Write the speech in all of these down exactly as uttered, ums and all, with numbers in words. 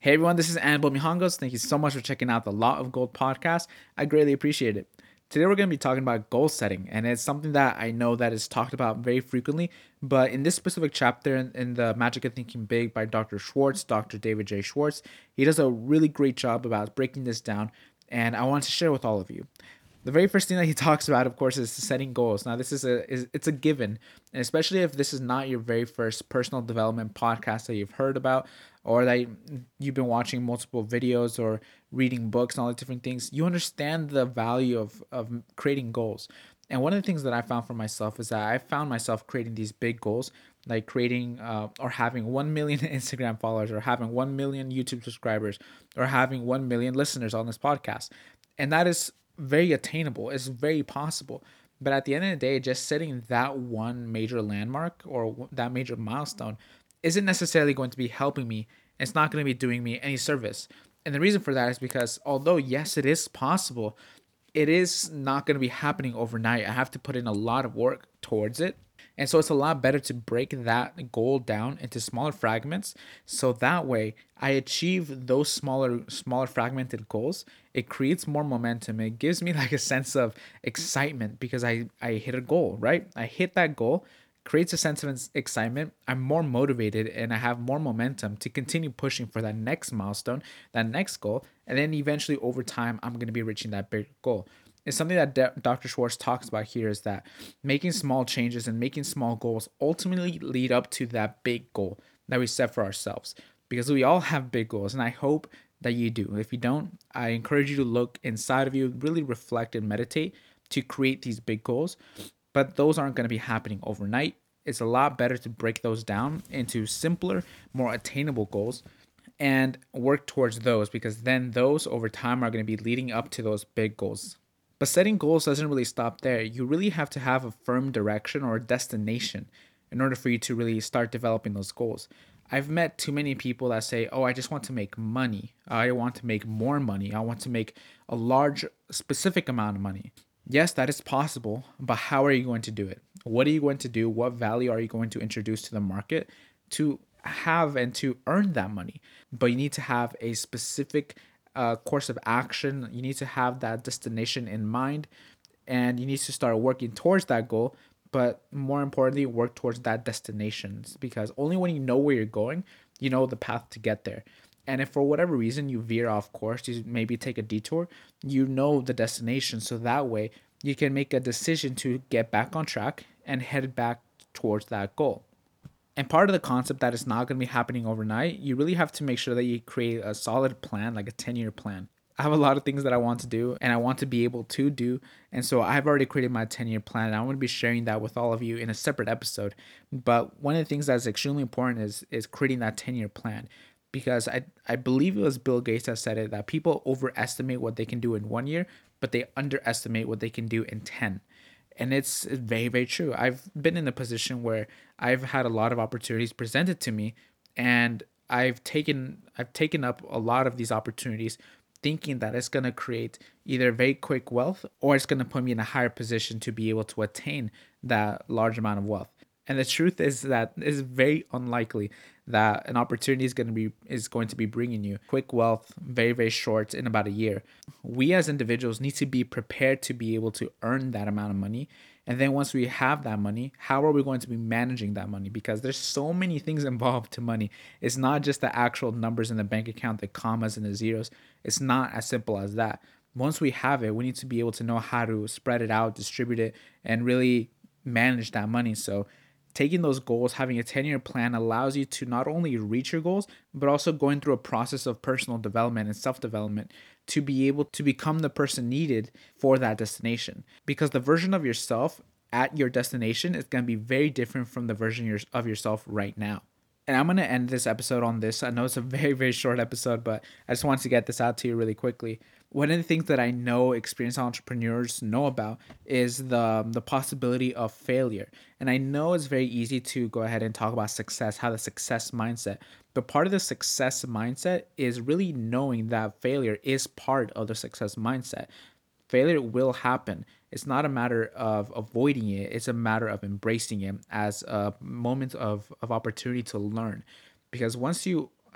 Hey everyone, this is Annabelle Mihangos. Thank you so much for checking out the Law of Gold podcast. I greatly appreciate it. Today we're going to be talking about goal setting, and it's something that I know that is talked about very frequently. But in this specific chapter in, in the Magic of Thinking Big by Doctor Schwartz, Doctor David J. Schwartz, he does a really great job about breaking this down, and I want to share with all of you. The very first thing that he talks about, of course, is setting goals. Now, this is a is it's a given, and especially if this is not your very first personal development podcast that you've heard about, or that you've been watching multiple videos or reading books and all the different things, you understand the value of of creating goals. And one of the things that I found for myself is that I found myself creating these big goals, like creating uh, or having one million Instagram followers, or having one million YouTube subscribers, or having one million listeners on this podcast. And that is very attainable. It's very possible. But at the end of the day, just setting that one major landmark or that major milestone isn't necessarily going to be helping me. It's not going to be doing me any service. And the reason for that is because although, yes, it is possible, it is not going to be happening overnight. I have to put in a lot of work towards it. And so it's a lot better to break that goal down into smaller fragments. So that way I achieve those smaller, smaller fragmented goals. It creates more momentum. It gives me like a sense of excitement because I, I hit a goal, right? I hit that goal, creates a sense of excitement. I'm more motivated and I have more momentum to continue pushing for that next milestone, that next goal. And then eventually over time, I'm going to be reaching that big goal. It's something that Doctor Schwartz talks about here is that making small changes and making small goals ultimately lead up to that big goal that we set for ourselves, because we all have big goals. And I hope that you do. If you don't, I encourage you to look inside of you, really reflect and meditate to create these big goals. But those aren't going to be happening overnight. It's a lot better to break those down into simpler, more attainable goals and work towards those, because then those over time are going to be leading up to those big goals. But setting goals doesn't really stop there. You really have to have a firm direction or a destination in order for you to really start developing those goals. I've met too many people that say, oh, I just want to make money. I want to make more money. I want to make a large, specific amount of money. Yes, that is possible, but how are you going to do it? What are you going to do? What value are you going to introduce to the market to have and to earn that money? But you need to have a specific uh, course of action. You need to have that destination in mind, and you need to start working towards that goal. But more importantly, work towards that destination, because only when you know where you're going, you know the path to get there. And if for whatever reason you veer off course, you maybe take a detour, you know the destination. So that way you can make a decision to get back on track and head back towards that goal. And part of the concept that is not going to be happening overnight, you really have to make sure that you create a solid plan, like a ten year plan. I have a lot of things that I want to do and I want to be able to do. And so I've already created my ten year plan, and I'm going to be sharing that with all of you in a separate episode. But one of the things that's extremely important is is creating that ten year plan, because I, I believe it was Bill Gates that said it, that people overestimate what they can do in one year, but they underestimate what they can do in ten. And it's very, very true. I've been in a position where I've had a lot of opportunities presented to me, and I've taken I've taken up a lot of these opportunities thinking that it's going to create either very quick wealth or it's going to put me in a higher position to be able to attain that large amount of wealth. And the truth is that it's very unlikely that an opportunity is going to be is going to be bringing you quick wealth very, very short in about a year. We as individuals need to be prepared to be able to earn that amount of money. And then once we have that money, how are we going to be managing that money? Because there's so many things involved to money. It's not just the actual numbers in the bank account, the commas and the zeros. It's not as simple as that. Once we have it, we need to be able to know how to spread it out, distribute it, and really manage that money. So taking those goals, having a ten year plan allows you to not only reach your goals, but also going through a process of personal development and self development to be able to become the person needed for that destination. Because the version of yourself at your destination is going to be very different from the version of yourself right now. And I'm going to end this episode on this. I know it's a very, very short episode, but I just wanted to get this out to you really quickly. One of the things that I know experienced entrepreneurs know about is the the possibility of failure. And I know it's very easy to go ahead and talk about success, how the success mindset. But part of the success mindset is really knowing that failure is part of the success mindset. Failure will happen. It's not a matter of avoiding it. It's a matter of embracing it as a moment of, of opportunity to learn. Because once you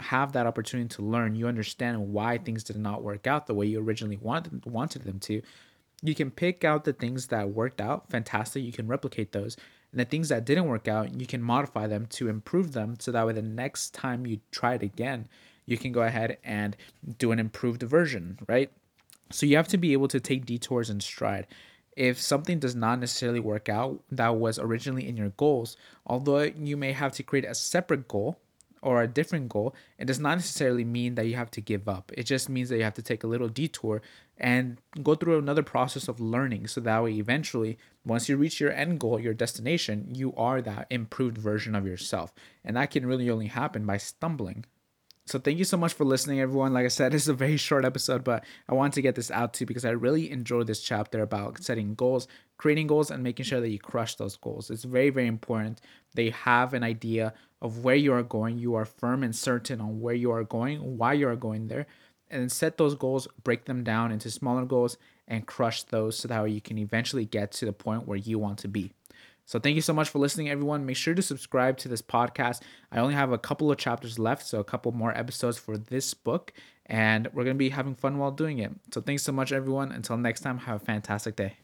have that opportunity to learn, you understand why things did not work out the way you originally wanted wanted them to. You can pick out the things that worked out, fantastic. You can replicate those. And the things that didn't work out, you can modify them to improve them. So that way, the next time you try it again, you can go ahead and do an improved version, right? So you have to be able to take detours in stride. If something does not necessarily work out that was originally in your goals, although you may have to create a separate goal or a different goal, it does not necessarily mean that you have to give up. It just means that you have to take a little detour and go through another process of learning. So that way, eventually, once you reach your end goal, your destination, you are that improved version of yourself. And that can really only happen by stumbling. So thank you so much for listening, everyone. Like I said, this is a very short episode, but I wanted to get this out to you because I really enjoyed this chapter about setting goals, creating goals, and making sure that you crush those goals. It's very, very important. They have an idea of where you are going. You are firm and certain on where you are going, why you are going there, and then set those goals, break them down into smaller goals, and crush those so that way you can eventually get to the point where you want to be. So thank you so much for listening, everyone. Make sure to subscribe to this podcast. I only have a couple of chapters left, so a couple more episodes for this book, and we're going to be having fun while doing it. So thanks so much, everyone. Until next time, have a fantastic day.